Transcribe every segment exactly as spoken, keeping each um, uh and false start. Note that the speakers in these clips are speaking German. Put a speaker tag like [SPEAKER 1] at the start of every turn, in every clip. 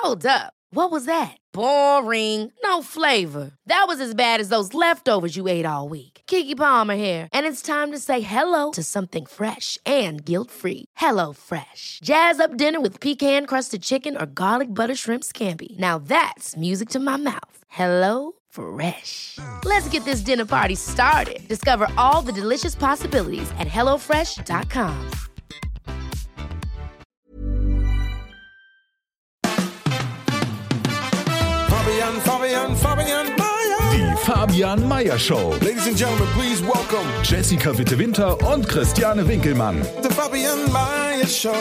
[SPEAKER 1] Hold up. What was that? Boring. No flavor. That was as bad as those leftovers you ate all week. Keke Palmer here, and it's time to say hello to something fresh and guilt-free. Hello Fresh. Jazz up dinner with pecan-crusted chicken or garlic butter shrimp scampi. Now that's music to my mouth. Hello Fresh. Let's get this dinner party started. Discover all the delicious possibilities at hello fresh dot com.
[SPEAKER 2] Fabian, Fabian, Fabian Meyer.
[SPEAKER 3] Die Fabian Meyer Show.
[SPEAKER 2] Ladies and gentlemen, please welcome
[SPEAKER 3] Jessica Witte-Winter und Christiane Winkelmann.
[SPEAKER 2] The Fabian Meyer Show.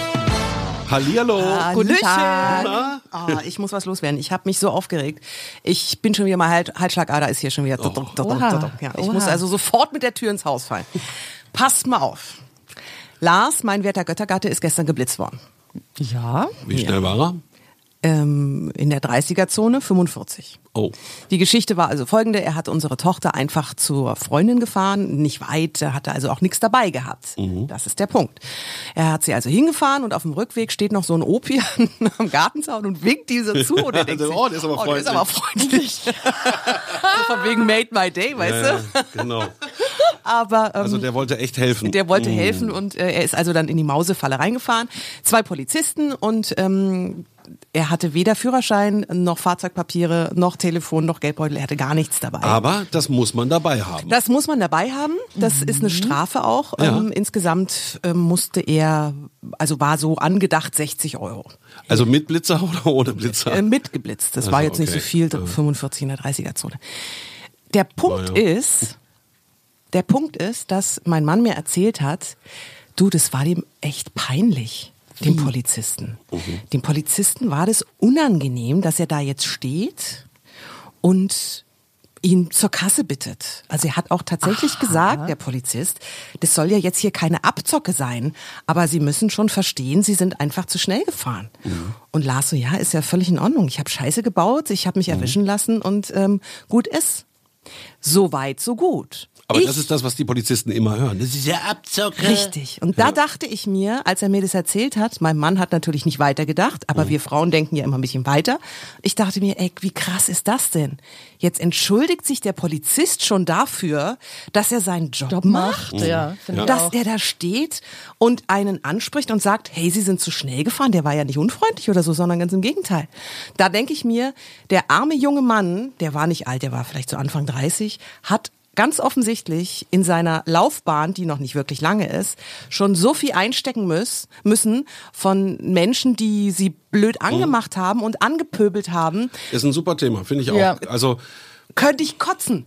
[SPEAKER 4] Hallihallo.
[SPEAKER 5] Guten Tag. Oh, ich muss was loswerden. Ich habe mich so aufgeregt. Ich bin schon wieder mal halt, Halsschlagader ist hier schon wieder. Oh. Ja, ich Oha. muss also sofort mit der Tür ins Haus fallen. Passt mal auf. Lars, mein werter Göttergatte, ist gestern geblitzt worden.
[SPEAKER 4] Ja. Wie schnell ja. war er?
[SPEAKER 5] Ähm, in der dreißiger-Zone fünfundvierzig.
[SPEAKER 4] Oh.
[SPEAKER 5] Die Geschichte war also folgende: Er hat unsere Tochter einfach zur Freundin gefahren, nicht weit, hatte also auch nichts dabei gehabt. Mhm. Das ist der Punkt. Er hat sie also hingefahren und auf dem Rückweg steht noch so ein Opi am Gartenzaun und winkt diese zu. Und er denkt sich,
[SPEAKER 4] oh, der ist aber freundlich.
[SPEAKER 5] Oh, der ist aber freundlich. So von wegen made my day, weißt
[SPEAKER 4] ja,
[SPEAKER 5] du?
[SPEAKER 4] Genau.
[SPEAKER 5] Aber, ähm,
[SPEAKER 4] also der wollte echt helfen.
[SPEAKER 5] Der wollte
[SPEAKER 4] mhm.
[SPEAKER 5] helfen und äh, er ist also dann in die Mausefalle reingefahren. Zwei Polizisten und ähm, er hatte weder Führerschein, noch Fahrzeugpapiere, noch Telefon, noch Geldbeutel. Er hatte gar nichts dabei.
[SPEAKER 4] Aber das muss man dabei haben.
[SPEAKER 5] Das muss man dabei haben. Das mhm. ist eine Strafe auch. Ja. Ähm, insgesamt ähm, musste er, also war so angedacht sechzig Euro.
[SPEAKER 4] Also mit Blitzer oder ohne Blitzer?
[SPEAKER 5] Äh, mit geblitzt. Das also, war jetzt okay. nicht so viel, ja. fünfundvierzig in der dreißiger-Zone. Der Punkt ja. ist, der Punkt ist, dass mein Mann mir erzählt hat, du, das war dem echt peinlich. Dem Polizisten. Mhm. Dem Polizisten war das unangenehm, dass er da jetzt steht und ihn zur Kasse bittet. Also er hat auch tatsächlich Aha. gesagt, der Polizist, das soll ja jetzt hier keine Abzocke sein, aber Sie müssen schon verstehen, Sie sind einfach zu schnell gefahren. Mhm. Und Lars so, ja, ist ja völlig in Ordnung. Ich habe Scheiße gebaut, ich habe mich mhm. erwischen lassen und ähm, gut ist. So weit, so gut.
[SPEAKER 4] Aber
[SPEAKER 5] ich,
[SPEAKER 4] das ist das, was die Polizisten immer hören. Das ist ja Abzocke.
[SPEAKER 5] Richtig. Und
[SPEAKER 4] ja.
[SPEAKER 5] da dachte ich mir, als er mir das erzählt hat, mein Mann hat natürlich nicht weiter gedacht, aber mhm. wir Frauen denken ja immer ein bisschen weiter. Ich dachte mir, ey, wie krass ist das denn? Jetzt entschuldigt sich der Polizist schon dafür, dass er seinen Job, Job macht.
[SPEAKER 6] macht. Ja,
[SPEAKER 5] ja. Dass er da steht und einen anspricht und sagt, hey, Sie sind zu schnell gefahren. Der war ja nicht unfreundlich oder so, sondern ganz im Gegenteil. Da denke ich mir, der arme junge Mann, der war nicht alt, der war vielleicht so Anfang dreißig, hat ganz offensichtlich in seiner Laufbahn, die noch nicht wirklich lange ist, schon so viel einstecken muss, müssen von Menschen, die sie blöd angemacht mhm. haben und angepöbelt haben.
[SPEAKER 4] Ist ein super Thema, finde ich auch.
[SPEAKER 5] Ja.
[SPEAKER 4] Also
[SPEAKER 5] könnte ich kotzen.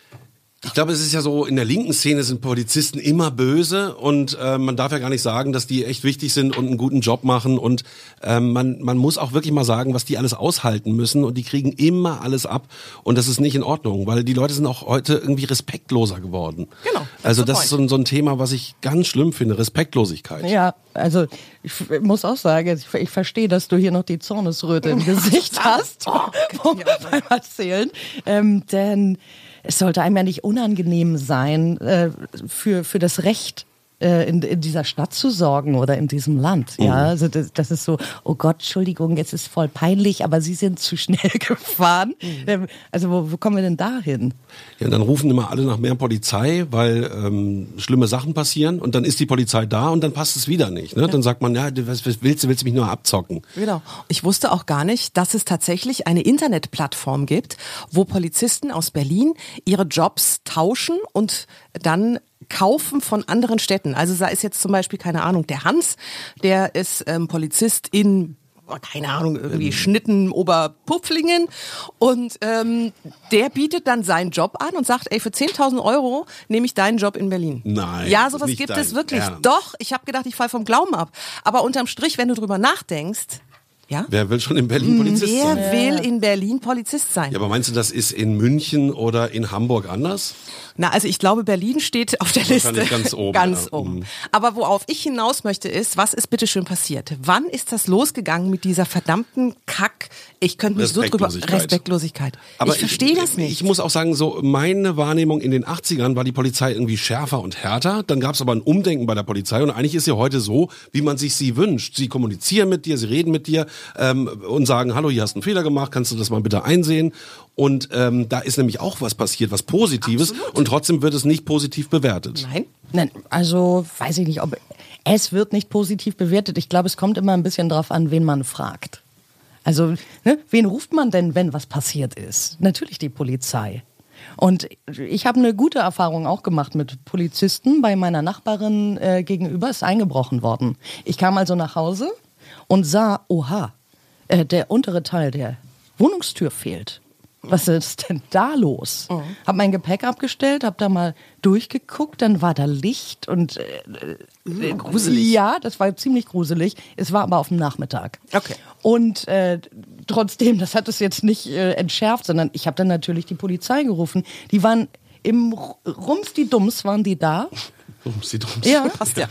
[SPEAKER 4] Ich glaube, es ist ja so, in der linken Szene sind Polizisten immer böse und äh, man darf ja gar nicht sagen, dass die echt wichtig sind und einen guten Job machen und äh, man man muss auch wirklich mal sagen, was die alles aushalten müssen und die kriegen immer alles ab und das ist nicht in Ordnung, weil die Leute sind auch heute irgendwie respektloser geworden.
[SPEAKER 5] Genau.
[SPEAKER 4] Also das ist so ein, so ein Thema, was ich ganz schlimm finde, Respektlosigkeit.
[SPEAKER 6] Ja, also ich muss auch sagen, ich, ich verstehe, dass du hier noch die Zornesröte im Gesicht hast oh, beim Erzählen, ähm, denn es sollte einem ja nicht unangenehm sein, äh, für, für das Recht äh, in, in dieser Stadt zu sorgen oder in diesem Land. Mhm. Ja, also das, das ist so, oh Gott, Entschuldigung, jetzt ist voll peinlich, aber Sie sind zu schnell gefahren. Mhm. Ähm, also wo, wo kommen wir denn da hin?
[SPEAKER 4] Ja, und dann rufen immer alle nach mehr Polizei, weil ähm, schlimme Sachen passieren und dann ist die Polizei da und dann passt es wieder nicht. Ne? Ja. Dann sagt man, ja, was willst du, willst du mich nur abzocken?
[SPEAKER 5] Genau. Ich wusste auch gar nicht, dass es tatsächlich eine Internetplattform gibt, wo Polizisten aus Berlin ihre Jobs tauschen und dann kaufen von anderen Städten. Also da ist jetzt zum Beispiel, keine Ahnung, der Hans, der ist ähm, Polizist in, oh, keine Ahnung, irgendwie Schnitten, Oberpupflingen und ähm, der bietet dann seinen Job an und sagt, ey, für zehntausend Euro nehme ich deinen Job in Berlin.
[SPEAKER 4] Nein.
[SPEAKER 5] Ja, sowas gibt es wirklich. Ernst. Doch, ich habe gedacht, ich falle vom Glauben ab. Aber unterm Strich, wenn du drüber nachdenkst, ja?
[SPEAKER 4] Wer will schon in Berlin Polizist
[SPEAKER 5] Wer
[SPEAKER 4] sein?
[SPEAKER 5] Wer will in Berlin Polizist sein?
[SPEAKER 4] Ja, aber meinst du, das ist in München oder in Hamburg anders?
[SPEAKER 5] Na, also ich glaube, Berlin steht auf der Liste
[SPEAKER 4] ganz oben.
[SPEAKER 5] ganz
[SPEAKER 4] ja.
[SPEAKER 5] oben. Aber worauf ich hinaus möchte ist, was ist bitte schön passiert? Wann ist das losgegangen mit dieser verdammten Kack, ich könnte mich so drüber, Respektlosigkeit.
[SPEAKER 4] Aber
[SPEAKER 5] ich verstehe das nicht.
[SPEAKER 4] Ich muss auch sagen, so meine Wahrnehmung in den achtzigern war die Polizei irgendwie schärfer und härter. Dann gab es aber ein Umdenken bei der Polizei und eigentlich ist sie heute so, wie man sich sie wünscht. Sie kommunizieren mit dir, sie reden mit dir. ähm, und sagen, hallo, hier hast du einen Fehler gemacht, kannst du das mal bitte einsehen? Und ähm, da ist nämlich auch was passiert, was Positives. Absolut. Und trotzdem wird es nicht positiv bewertet.
[SPEAKER 6] Nein, nein, also weiß ich nicht, ob es wird nicht positiv bewertet. Ich glaube, es kommt immer ein bisschen drauf an, wen man fragt. Also, ne, wen ruft man denn, wenn was passiert ist? Natürlich die Polizei. Und ich habe eine gute Erfahrung auch gemacht mit Polizisten. Bei meiner Nachbarin äh, gegenüber ist eingebrochen worden. Ich kam also nach Hause und sah, oha, äh, der untere Teil der Wohnungstür fehlt. Was ist denn da los? Mhm. Hab mein Gepäck abgestellt, hab da mal durchgeguckt, dann war da Licht und äh, gruselig. Ja, das war ziemlich gruselig. Es war aber auf dem Nachmittag.
[SPEAKER 5] Okay.
[SPEAKER 6] Und äh, trotzdem, das hat es jetzt nicht äh, entschärft, sondern ich habe dann natürlich die Polizei gerufen. Die waren im Rums-die-Dums, waren die da.
[SPEAKER 4] Rums-die-Dums.
[SPEAKER 6] Ja,
[SPEAKER 5] passt ja.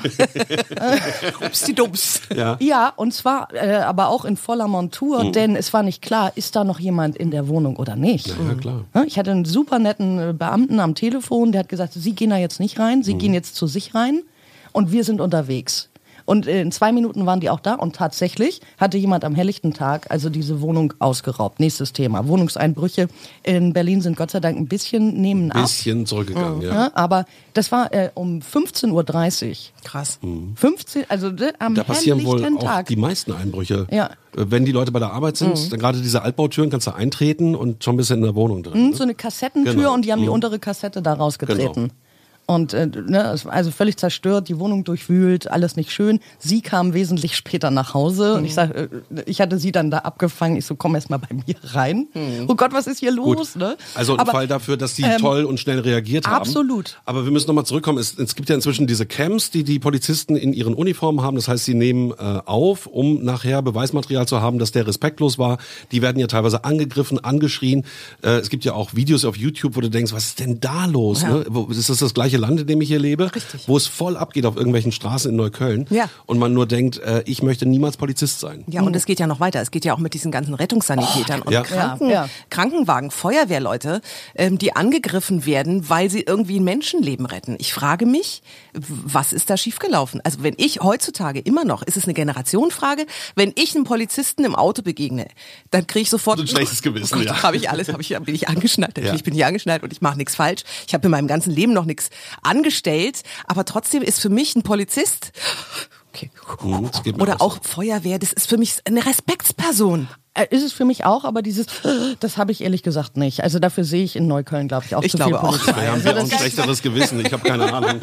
[SPEAKER 5] Rums-die-Dums.
[SPEAKER 4] Ja.
[SPEAKER 6] Ja, und zwar äh, aber auch in voller Montur, mhm. denn es war nicht klar, ist da noch jemand in der Wohnung oder nicht.
[SPEAKER 4] Ja, ja, klar.
[SPEAKER 6] Ich hatte einen super netten Beamten am Telefon, der hat gesagt, Sie gehen da jetzt nicht rein, Sie mhm. gehen jetzt zu sich rein und wir sind unterwegs. Und in zwei Minuten waren die auch da und tatsächlich hatte jemand am helllichten Tag also diese Wohnung ausgeraubt. Nächstes Thema. Wohnungseinbrüche in Berlin sind Gott sei Dank ein bisschen nehmen ab.
[SPEAKER 4] Ein bisschen zurückgegangen, ja.
[SPEAKER 6] ja. Aber das war äh, um fünfzehn Uhr dreißig.
[SPEAKER 5] Krass.
[SPEAKER 6] Mhm. fünfzehn, also äh, am
[SPEAKER 4] da passieren wohl
[SPEAKER 6] helllichten
[SPEAKER 4] auch
[SPEAKER 6] Tag.
[SPEAKER 4] die meisten Einbrüche.
[SPEAKER 6] Ja.
[SPEAKER 4] Wenn die Leute bei der Arbeit sind, mhm. dann gerade diese Altbautüren, kannst du eintreten und schon bist du in der Wohnung drin.
[SPEAKER 6] Mhm,
[SPEAKER 4] ne?
[SPEAKER 6] So eine Kassettentür
[SPEAKER 4] genau.
[SPEAKER 6] und die haben
[SPEAKER 4] mhm.
[SPEAKER 6] die untere Kassette da rausgetreten.
[SPEAKER 4] Genau.
[SPEAKER 6] Und äh, ne, also völlig zerstört, die Wohnung durchwühlt, alles nicht schön. Sie kam wesentlich später nach Hause und ich sag, äh, ich hatte sie dann da abgefangen. Ich so, komm erst mal bei mir rein. Mhm. Oh Gott, was ist hier los?
[SPEAKER 4] Gut.
[SPEAKER 6] Ne?
[SPEAKER 4] Also ein
[SPEAKER 6] Aber,
[SPEAKER 4] Fall dafür, dass sie
[SPEAKER 6] ähm,
[SPEAKER 4] toll und schnell reagiert haben.
[SPEAKER 6] Absolut.
[SPEAKER 4] Aber wir müssen nochmal zurückkommen. Es, es gibt ja inzwischen diese Cams, die die Polizisten in ihren Uniformen haben. Das heißt, sie nehmen äh, auf, um nachher Beweismaterial zu haben, dass der respektlos war. Die werden ja teilweise angegriffen, angeschrien. Äh, es gibt ja auch Videos auf YouTube, wo du denkst, was ist denn da los? Ja. Ne? Wo, ist das das gleiche Land, in dem ich hier lebe? Richtig. Wo es voll abgeht auf irgendwelchen Straßen in Neukölln.
[SPEAKER 5] Ja.
[SPEAKER 4] Und man nur denkt, äh, ich möchte niemals Polizist sein.
[SPEAKER 5] Ja, und es geht ja noch weiter. Es geht ja auch mit diesen ganzen Rettungssanitätern
[SPEAKER 4] oh,
[SPEAKER 5] und
[SPEAKER 4] ja.
[SPEAKER 5] Kranken,
[SPEAKER 6] Ja.
[SPEAKER 5] Krankenwagen, Feuerwehrleute, ähm, die angegriffen werden, weil sie irgendwie ein Menschenleben retten. Ich frage mich, was ist da schiefgelaufen? Also wenn ich heutzutage immer noch, ist es eine Generationenfrage, wenn ich einem Polizisten im Auto begegne, dann kriege ich sofort
[SPEAKER 4] So ein schlechtes Gewissen,
[SPEAKER 5] oh Gott,
[SPEAKER 4] ja.
[SPEAKER 5] Habe ich alles, habe ich, bin ich angeschnallt. Natürlich
[SPEAKER 4] Ja.
[SPEAKER 5] bin ich angeschnallt und ich mache nichts falsch. Ich habe in meinem ganzen Leben noch nichts angestellt, aber trotzdem ist für mich ein Polizist okay.
[SPEAKER 4] Mhm, das geht mir
[SPEAKER 5] oder
[SPEAKER 4] auch
[SPEAKER 5] auch Feuerwehr, das ist für mich eine Respektsperson.
[SPEAKER 6] Äh, ist es für mich auch, aber dieses, das habe ich ehrlich gesagt nicht. Also dafür sehe ich in Neukölln, glaube ich, auch
[SPEAKER 5] Ich
[SPEAKER 6] zu
[SPEAKER 5] glaube
[SPEAKER 6] viel
[SPEAKER 5] auch.
[SPEAKER 6] Polizei.
[SPEAKER 4] Da haben
[SPEAKER 6] Also
[SPEAKER 4] wir auch
[SPEAKER 6] das-
[SPEAKER 4] ein schlechteres Gewissen. Ich habe keine Ahnung.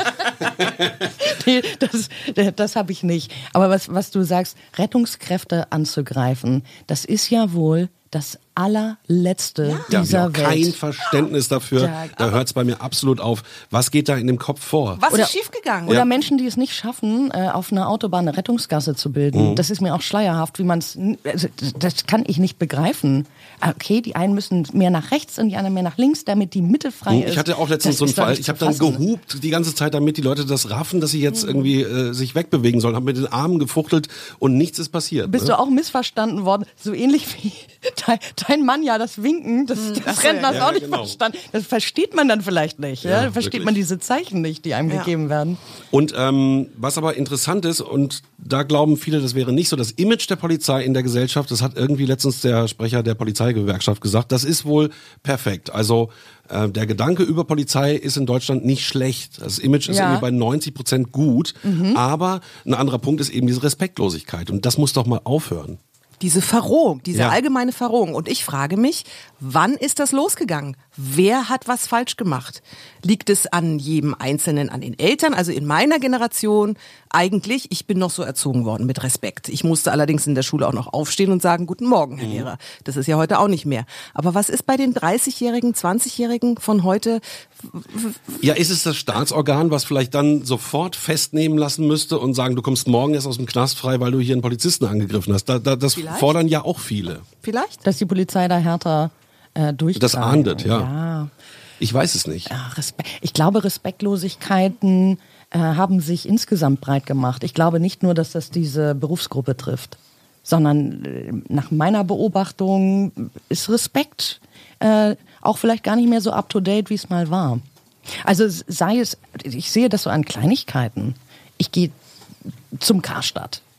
[SPEAKER 6] Nee, das, das habe ich nicht. Aber was, was du sagst, Rettungskräfte anzugreifen, das ist ja wohl das allerletzte
[SPEAKER 4] Ja,
[SPEAKER 6] dieser
[SPEAKER 4] ich habe kein
[SPEAKER 6] Welt.
[SPEAKER 4] Verständnis dafür.
[SPEAKER 6] Ja,
[SPEAKER 4] Da hört es bei mir absolut auf. Was geht da in dem Kopf vor?
[SPEAKER 5] Was
[SPEAKER 6] Oder-
[SPEAKER 5] ist schiefgegangen?
[SPEAKER 6] Oder
[SPEAKER 4] Ja.
[SPEAKER 6] Menschen, die es nicht schaffen, äh, auf einer Autobahn eine Rettungsgasse zu bilden.
[SPEAKER 4] Mhm.
[SPEAKER 6] Das ist mir auch schleierhaft, wie man es. Also, das kann ich nicht begreifen. Okay, die einen müssen mehr nach rechts und die anderen mehr nach links, damit die Mitte frei ist.
[SPEAKER 4] Ich hatte auch letztens
[SPEAKER 6] Das
[SPEAKER 4] so einen
[SPEAKER 6] ist doch
[SPEAKER 4] Fall.
[SPEAKER 6] nicht
[SPEAKER 4] Ich
[SPEAKER 6] zu
[SPEAKER 4] habe dann
[SPEAKER 6] fassen.
[SPEAKER 4] gehupt die ganze Zeit, damit die Leute das raffen, dass sie jetzt irgendwie äh, sich wegbewegen sollen. Habe mit den Armen gefuchtelt und nichts ist passiert.
[SPEAKER 6] Bist
[SPEAKER 4] ne?
[SPEAKER 6] du auch missverstanden worden? So ähnlich wie dein, dein Mann ja das Winken des, des Rentners
[SPEAKER 4] ja,
[SPEAKER 6] auch nicht
[SPEAKER 4] genau.
[SPEAKER 6] verstanden. Das versteht man dann vielleicht nicht. Ja?
[SPEAKER 4] Ja,
[SPEAKER 6] Versteht
[SPEAKER 4] wirklich.
[SPEAKER 6] man diese Zeichen nicht, die einem
[SPEAKER 5] Ja.
[SPEAKER 6] gegeben werden.
[SPEAKER 4] Und ähm, was aber interessant ist, und da glauben viele, das wäre nicht so, das Image der Polizei in der Gesellschaft, das hat irgendwie letztens der Sprecher der Polizeigewerkschaft gesagt, das ist wohl perfekt. Also äh, der Gedanke über Polizei ist in Deutschland nicht schlecht. Das Image ist
[SPEAKER 6] Ja.
[SPEAKER 4] irgendwie bei neunzig Prozent gut, aber ein anderer Punkt ist eben diese Respektlosigkeit. Und das muss doch mal aufhören.
[SPEAKER 5] Diese Verrohung, diese
[SPEAKER 4] Ja.
[SPEAKER 5] allgemeine Verrohung. Und ich frage mich, wann ist das losgegangen? Wer hat was falsch gemacht? Liegt es an jedem Einzelnen, an den Eltern? Also in meiner Generation eigentlich, ich bin noch so erzogen worden mit Respekt. Ich musste allerdings in der Schule auch noch aufstehen und sagen, guten Morgen, Herr Lehrer. Das ist ja heute auch nicht mehr. Aber was ist bei den dreißigjährigen, zwanzigjährigen von heute?
[SPEAKER 4] Ja, ist es das Staatsorgan, was vielleicht dann sofort festnehmen lassen müsste und sagen, du kommst morgen erst aus dem Knast frei, weil du hier einen Polizisten angegriffen hast? Da, da, das
[SPEAKER 5] Vielleicht.
[SPEAKER 4] fordern ja auch viele.
[SPEAKER 5] Vielleicht?
[SPEAKER 6] Dass die Polizei da härter äh, durchgreift.
[SPEAKER 4] Das ahndet, ja.
[SPEAKER 6] Ja.
[SPEAKER 4] Ich weiß es nicht.
[SPEAKER 6] Ja, Respe- ich glaube, Respektlosigkeiten äh, haben sich insgesamt breit gemacht. Ich glaube nicht nur, dass das diese Berufsgruppe trifft, sondern äh, nach meiner Beobachtung ist Respekt äh, auch vielleicht gar nicht mehr so up-to-date, wie es mal war. Also sei es, ich sehe das so an Kleinigkeiten. Ich gehe zum Karstadt.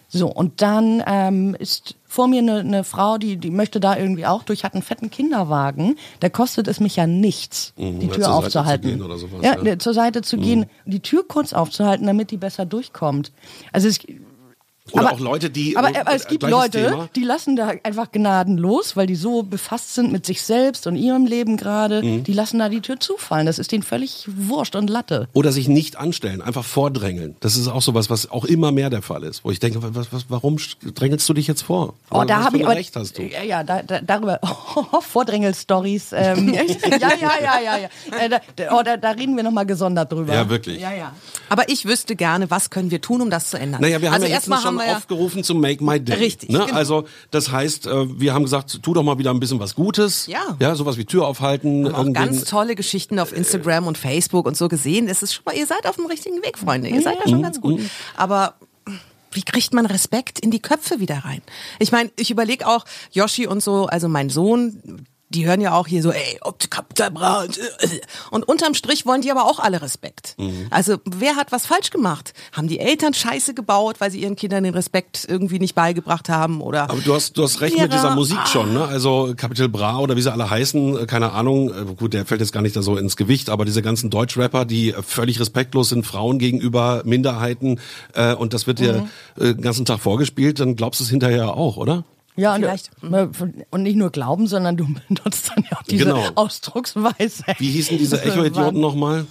[SPEAKER 6] So, und dann ähm, ist vor mir eine, eine Frau, die, die möchte da irgendwie auch durch, hat einen fetten Kinderwagen. Da kostet es mich ja nichts,
[SPEAKER 4] Mhm,
[SPEAKER 6] die
[SPEAKER 4] ja,
[SPEAKER 6] Tür
[SPEAKER 4] zur Seite
[SPEAKER 6] aufzuhalten.
[SPEAKER 4] zu gehen oder sowas,
[SPEAKER 6] ja,
[SPEAKER 4] ja.
[SPEAKER 6] ne, zur Seite zu gehen, die Tür kurz aufzuhalten, damit die besser durchkommt. Also es
[SPEAKER 4] Oder
[SPEAKER 6] aber,
[SPEAKER 4] auch Leute, die...
[SPEAKER 6] Aber, aber es gibt
[SPEAKER 4] gleiches
[SPEAKER 6] Leute,
[SPEAKER 4] Thema.
[SPEAKER 6] die lassen da einfach gnadenlos, weil die so befasst sind mit sich selbst und ihrem Leben gerade,
[SPEAKER 4] Mhm.
[SPEAKER 6] die lassen da die Tür zufallen. Das ist denen völlig wurscht und Latte.
[SPEAKER 4] Oder sich nicht anstellen, einfach vordrängeln. Das ist auch sowas, was auch immer mehr der Fall ist. Wo ich denke, was, was, warum drängelst du dich jetzt vor?
[SPEAKER 6] Oh, da
[SPEAKER 4] Was
[SPEAKER 6] habe
[SPEAKER 4] für
[SPEAKER 6] ich
[SPEAKER 4] ein
[SPEAKER 6] aber,
[SPEAKER 4] Recht hast du?
[SPEAKER 6] ja, ja, da, da, darüber oh, Vordrängel-Stories. Ähm, ja, ja, ja, ja, ja. Äh, da, da- oh, da, da reden wir nochmal gesondert drüber.
[SPEAKER 4] Ja, wirklich.
[SPEAKER 6] Ja, ja.
[SPEAKER 5] Aber ich wüsste gerne, was können wir tun, um das zu ändern?
[SPEAKER 4] Naja, wir haben
[SPEAKER 5] also
[SPEAKER 4] ja
[SPEAKER 5] erstmal
[SPEAKER 4] letztens schon
[SPEAKER 5] haben wir ja,
[SPEAKER 4] aufgerufen zum Make My Day.
[SPEAKER 5] Richtig,
[SPEAKER 4] Ne?
[SPEAKER 5] genau.
[SPEAKER 4] Also das heißt, äh, wir haben gesagt, tu doch mal wieder ein bisschen was Gutes.
[SPEAKER 5] Ja.
[SPEAKER 4] Ja, sowas wie Tür aufhalten.
[SPEAKER 5] haben auch
[SPEAKER 4] irgendwen-
[SPEAKER 5] ganz tolle Geschichten auf Instagram und Facebook und so gesehen. Das ist schon mal, ihr seid auf dem richtigen Weg, Freunde. Ihr seid da schon ganz gut. Aber wie kriegt man Respekt in die Köpfe wieder rein? Ich meine, ich überlege auch, Yoshi und so, also mein Sohn, die hören ja auch hier so, ey, Optikabra. Und unterm Strich wollen die aber auch alle Respekt.
[SPEAKER 4] Mhm.
[SPEAKER 5] Also wer hat was falsch gemacht? Haben die Eltern Scheiße gebaut, weil sie ihren Kindern den Respekt irgendwie nicht beigebracht haben? Oder
[SPEAKER 4] Aber du hast, du hast recht mit
[SPEAKER 5] Lehrer,
[SPEAKER 4] dieser Musik
[SPEAKER 5] ah.
[SPEAKER 4] schon, ne? Also Capital Bra oder wie sie alle heißen, äh, keine Ahnung. Äh, Gut, der fällt jetzt gar nicht da so ins Gewicht, aber diese ganzen Deutschrapper, die äh, völlig respektlos sind Frauen gegenüber Minderheiten, äh, und das wird dir
[SPEAKER 5] Mhm.
[SPEAKER 4] äh, den ganzen Tag vorgespielt, dann glaubst du es hinterher auch, oder?
[SPEAKER 6] Ja, und,
[SPEAKER 5] Vielleicht.
[SPEAKER 6] und nicht nur glauben, sondern du benutzt dann ja auch diese
[SPEAKER 4] Genau.
[SPEAKER 6] Ausdrucksweise.
[SPEAKER 4] Wie hießen diese
[SPEAKER 6] Das ist
[SPEAKER 4] Echo-Idioten nochmal?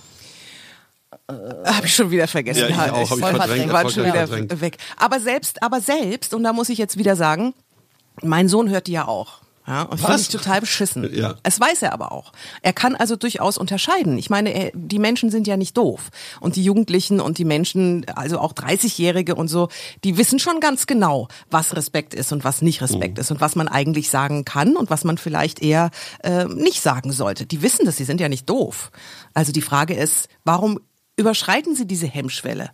[SPEAKER 5] habe ich schon wieder vergessen.
[SPEAKER 4] Ja, ich
[SPEAKER 5] Halt,
[SPEAKER 4] auch, hab ich
[SPEAKER 5] voll
[SPEAKER 4] verdrängt,
[SPEAKER 5] war
[SPEAKER 4] voll
[SPEAKER 5] schon wieder
[SPEAKER 4] verdrängt.
[SPEAKER 5] weg. Aber selbst, aber selbst, und da muss ich jetzt wieder sagen, mein Sohn hört die ja auch. Ja, und finde
[SPEAKER 4] Was?
[SPEAKER 5] ich total beschissen.
[SPEAKER 4] Ja.
[SPEAKER 5] Es weiß er aber auch. Er kann also durchaus unterscheiden. Ich meine, er, die Menschen sind ja nicht doof. Und die Jugendlichen und die Menschen, also auch dreißigjährige und so, die wissen schon ganz genau, was Respekt ist und was nicht Respekt
[SPEAKER 4] Mhm.
[SPEAKER 5] ist und was man eigentlich sagen kann und was man vielleicht eher äh, nicht sagen sollte. Die wissen das, sie sind ja nicht doof. Also die Frage ist, warum überschreiten sie diese Hemmschwelle?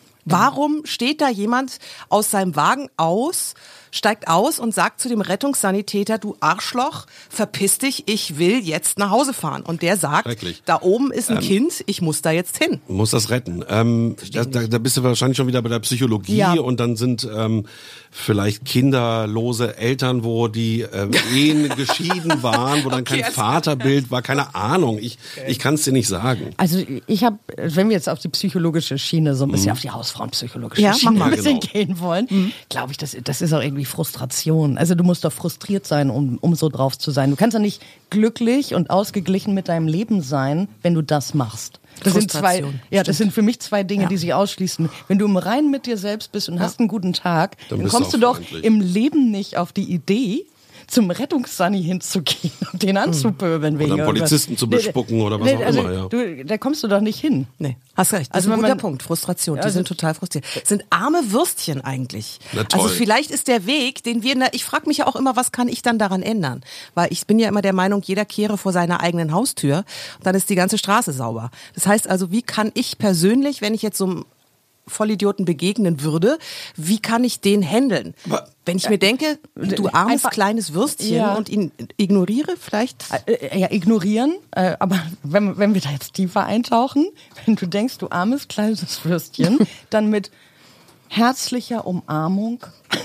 [SPEAKER 5] Warum steht da jemand aus seinem Wagen aus, steigt aus und sagt zu dem Rettungssanitäter, du Arschloch, verpiss dich, ich will jetzt nach Hause fahren. Und der sagt,
[SPEAKER 4] Schrecklich.
[SPEAKER 5] da oben ist ein Kind, ich muss da jetzt hin.
[SPEAKER 4] Du musst das retten. Ähm, da, da, da bist du wahrscheinlich schon wieder bei der Psychologie
[SPEAKER 6] Ja.
[SPEAKER 4] und dann sind ähm, vielleicht kinderlose Eltern, wo die äh, Ehen geschieden waren, wo dann kein Vaterbild war, keine Ahnung. Ich, ich kann es dir nicht sagen.
[SPEAKER 6] Also ich habe, wenn wir jetzt auf die psychologische Schiene, so ein bisschen auf die Hausfrauenpsychologische
[SPEAKER 5] Ja,
[SPEAKER 6] Schiene
[SPEAKER 5] mach mal,
[SPEAKER 6] ein bisschen
[SPEAKER 4] genau.
[SPEAKER 6] gehen wollen, glaube ich, das, das ist auch irgendwie Frustration. Also du musst doch frustriert sein, um, um so drauf zu sein. Du kannst doch nicht glücklich und ausgeglichen mit deinem Leben sein, wenn du das machst. Das sind zwei,
[SPEAKER 5] Frustration,
[SPEAKER 6] ja, das sind für mich zwei Dinge,
[SPEAKER 5] Ja.
[SPEAKER 6] die sich ausschließen. Wenn du im Reinen mit dir selbst bist und hast einen guten Tag,
[SPEAKER 4] Dann
[SPEAKER 6] dann,
[SPEAKER 4] bist du
[SPEAKER 6] kommst du
[SPEAKER 4] auch
[SPEAKER 6] doch
[SPEAKER 4] freundlich.
[SPEAKER 6] im Leben nicht auf die Idee, zum Rettungssani hinzugehen und den anzupöbeln wegen
[SPEAKER 4] einen
[SPEAKER 6] irgendwas.
[SPEAKER 4] Polizisten zu bespucken oder was auch
[SPEAKER 6] also,
[SPEAKER 4] immer, ja.
[SPEAKER 6] Du, da kommst du doch nicht hin.
[SPEAKER 5] Nee, hast recht. Das
[SPEAKER 6] Also
[SPEAKER 5] ist ein
[SPEAKER 6] wenn
[SPEAKER 5] guter
[SPEAKER 6] man-
[SPEAKER 5] Punkt. Frustration. Die
[SPEAKER 6] Also-
[SPEAKER 5] sind total frustriert. Sind arme Würstchen eigentlich.
[SPEAKER 4] Na toll.
[SPEAKER 5] Also vielleicht ist der Weg, den wir, na, ich frage mich ja auch immer, was kann ich dann daran ändern? Weil ich bin ja immer der Meinung, jeder kehre vor seiner eigenen Haustür und dann ist die ganze Straße sauber. Das heißt also, wie kann ich persönlich, wenn ich jetzt so einem Vollidioten begegnen würde, wie kann ich den handeln?
[SPEAKER 4] Aber-
[SPEAKER 5] Wenn ich mir denke, du armes
[SPEAKER 6] Einfach-
[SPEAKER 5] kleines Würstchen
[SPEAKER 6] Ja.
[SPEAKER 5] und ihn ignoriere vielleicht.
[SPEAKER 6] Äh, ja, ignorieren. Äh, aber wenn, wenn wir da jetzt tiefer eintauchen, wenn du denkst, du armes kleines Würstchen, dann mit herzlicher Umarmung.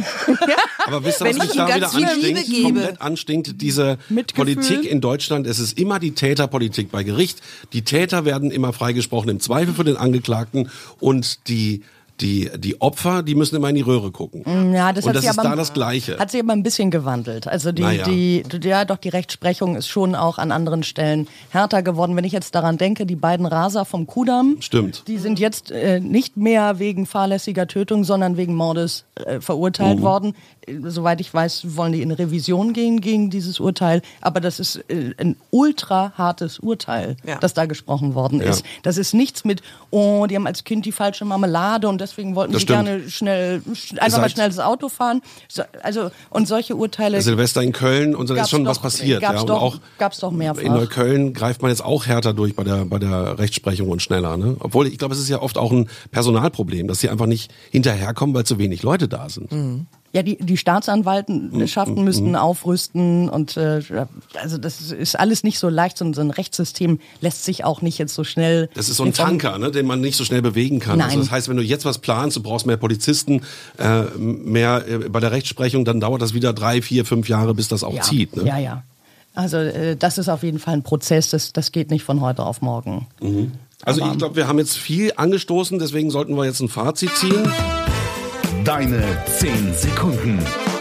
[SPEAKER 4] Aber wisst ihr,
[SPEAKER 5] Wenn
[SPEAKER 4] was
[SPEAKER 5] ich
[SPEAKER 4] mich
[SPEAKER 5] ihm
[SPEAKER 4] da
[SPEAKER 5] ganz
[SPEAKER 4] wieder
[SPEAKER 5] viel Liebe
[SPEAKER 4] anstinkt?
[SPEAKER 5] gebe.
[SPEAKER 4] Komplett anstinkt, diese
[SPEAKER 6] Mitgefühl.
[SPEAKER 4] Politik in Deutschland. Es ist immer die Täterpolitik bei Gericht. Die Täter werden immer freigesprochen, im Zweifel für den Angeklagten, und die Die, die Opfer, die müssen immer in die Röhre gucken.
[SPEAKER 6] Ja, das
[SPEAKER 4] und
[SPEAKER 6] hat
[SPEAKER 4] das
[SPEAKER 6] sich
[SPEAKER 4] ist
[SPEAKER 6] aber,
[SPEAKER 4] da das Gleiche.
[SPEAKER 6] Hat sich aber ein bisschen gewandelt. Also die,
[SPEAKER 4] Naja.
[SPEAKER 6] die, ja, doch die Rechtsprechung ist schon auch an anderen Stellen härter geworden. Wenn ich jetzt daran denke, die beiden Raser vom Kudamm,
[SPEAKER 4] Stimmt.
[SPEAKER 6] die sind jetzt äh, nicht mehr wegen fahrlässiger Tötung, sondern wegen Mordes äh, verurteilt
[SPEAKER 4] Mhm.
[SPEAKER 6] worden. Äh, Soweit ich weiß, wollen die in Revision gehen gegen dieses Urteil. Aber das ist äh, ein ultra hartes Urteil,
[SPEAKER 5] Ja.
[SPEAKER 6] das da gesprochen worden
[SPEAKER 4] Ja.
[SPEAKER 6] ist. Das ist nichts mit, oh, die haben als Kind die falsche Marmelade und deswegen wollten
[SPEAKER 4] Das
[SPEAKER 6] sie
[SPEAKER 4] stimmt.
[SPEAKER 6] gerne schnell, sch- einfach mal
[SPEAKER 4] halt-
[SPEAKER 6] schnell das Auto fahren. So, also, und solche Urteile.
[SPEAKER 4] Silvester in Köln und dann
[SPEAKER 6] Gab's
[SPEAKER 4] ist schon was
[SPEAKER 6] doch-
[SPEAKER 4] passiert.
[SPEAKER 6] gab's
[SPEAKER 4] ja, und
[SPEAKER 6] doch-
[SPEAKER 4] auch
[SPEAKER 6] gab's doch mehrfach.
[SPEAKER 4] In Neukölln greift man jetzt auch härter durch bei der, bei der Rechtsprechung und schneller. Ne? Obwohl, ich glaube, es ist ja oft auch ein Personalproblem, dass sie einfach nicht hinterherkommen, weil zu wenig Leute da sind.
[SPEAKER 6] Ja, die, die Staatsanwaltschaften
[SPEAKER 4] Mhm.
[SPEAKER 6] müssten aufrüsten und äh, also das ist alles nicht so leicht. So ein, so ein Rechtssystem lässt sich auch nicht jetzt so schnell...
[SPEAKER 4] Das ist so ein Tanker, ne, den man nicht so schnell bewegen kann.
[SPEAKER 6] Nein.
[SPEAKER 4] Also das heißt, wenn du jetzt was planst, du brauchst mehr Polizisten, äh, mehr äh, bei der Rechtsprechung, dann dauert das wieder drei, vier, fünf Jahre, bis das auch
[SPEAKER 6] ja,
[SPEAKER 4] zieht. Ne?
[SPEAKER 6] Ja, ja. Also äh, das ist auf jeden Fall ein Prozess, das, das geht nicht von heute auf morgen.
[SPEAKER 4] Mhm. Also
[SPEAKER 6] Aber,
[SPEAKER 4] ich glaube, wir haben jetzt viel angestoßen, deswegen sollten wir jetzt ein Fazit ziehen.
[SPEAKER 3] Deine zehn Sekunden.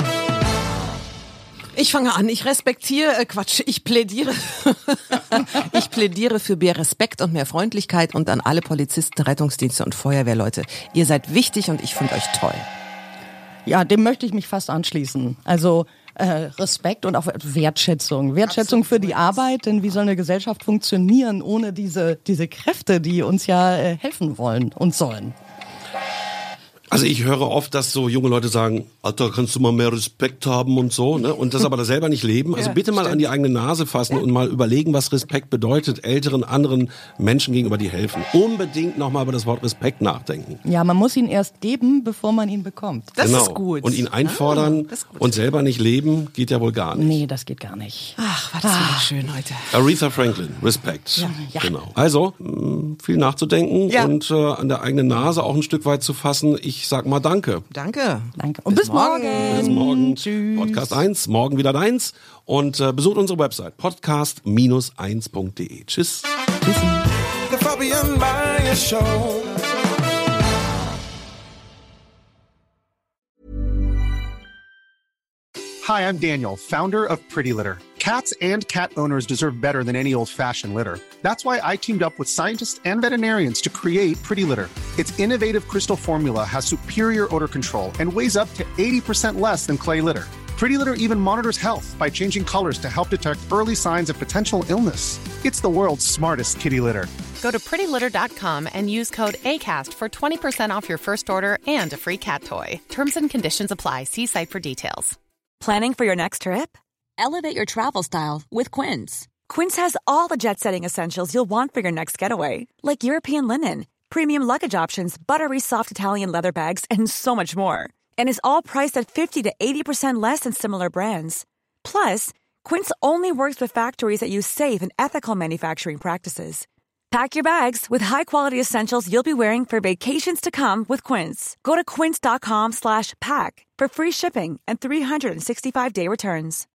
[SPEAKER 5] Ich fange an. Ich respektiere, äh Quatsch, ich plädiere. ich plädiere für mehr Respekt und mehr Freundlichkeit und an alle Polizisten, Rettungsdienste und Feuerwehrleute. Ihr seid wichtig und ich finde euch toll.
[SPEAKER 6] Ja, dem möchte ich mich fast anschließen. Also äh, Respekt und auch Wertschätzung. Wertschätzung Absolut. Für die Arbeit, denn wie soll eine Gesellschaft funktionieren ohne diese, diese Kräfte, die uns ja äh, helfen wollen und sollen?
[SPEAKER 4] Also ich höre oft, dass so junge Leute sagen, Alter, kannst du mal mehr Respekt haben und so, ne? Und das aber selber nicht leben. Also
[SPEAKER 5] Ja,
[SPEAKER 4] bitte mal
[SPEAKER 5] stimmt.
[SPEAKER 4] an die eigene Nase fassen und mal überlegen, was Respekt bedeutet, älteren, anderen Menschen gegenüber, die helfen. Unbedingt nochmal über das Wort Respekt nachdenken.
[SPEAKER 6] Ja, man muss ihn erst geben, bevor man ihn bekommt.
[SPEAKER 5] Das
[SPEAKER 4] genau.
[SPEAKER 5] ist gut.
[SPEAKER 4] Und ihn einfordern
[SPEAKER 5] Ah, das ist gut.
[SPEAKER 4] und selber nicht leben, geht ja wohl gar nicht.
[SPEAKER 6] Nee, das geht gar nicht.
[SPEAKER 5] Ach, war das wieder schön heute.
[SPEAKER 4] Aretha Franklin, Respekt.
[SPEAKER 6] Ja, ja.
[SPEAKER 4] Genau. Also, mh, viel nachzudenken
[SPEAKER 5] Ja.
[SPEAKER 4] und äh, an der eigenen Nase auch ein Stück weit zu fassen. Ich sag mal Danke.
[SPEAKER 5] Danke.
[SPEAKER 6] Danke. Und bis, morgen.
[SPEAKER 4] Bis morgen.
[SPEAKER 6] Tschüss.
[SPEAKER 4] Podcast eins, morgen wieder deins. Und äh, besucht unsere Website podcast eins punkt de. Tschüss.
[SPEAKER 2] The Fabian Meyer Show.
[SPEAKER 7] Hi, I'm Daniel, founder of Pretty Litter. Cats and cat owners deserve better than any old-fashioned litter. That's why I teamed up with scientists and veterinarians to create Pretty Litter. Its innovative crystal formula has superior odor control and weighs up to eighty percent less than clay litter. Pretty Litter even monitors health by changing colors to help detect early signs of potential illness. It's the world's smartest kitty litter.
[SPEAKER 8] Go to pretty litter dot com and use code ACAST for twenty percent off your first order and a free cat toy. Terms and conditions apply. See site for details.
[SPEAKER 9] Planning for your next trip? Elevate your travel style with Quince. Quince has all the jet-setting essentials you'll want for your next getaway, like European linen, premium luggage options, buttery soft Italian leather bags, and so much more. And is all priced at fifty to eighty percent less than similar brands. Plus, Quince only works with factories that use safe and ethical manufacturing practices. Pack your bags with high-quality essentials you'll be wearing for vacations to come with Quince. Go to quince dot com slash pack for free shipping and three sixty-five day returns.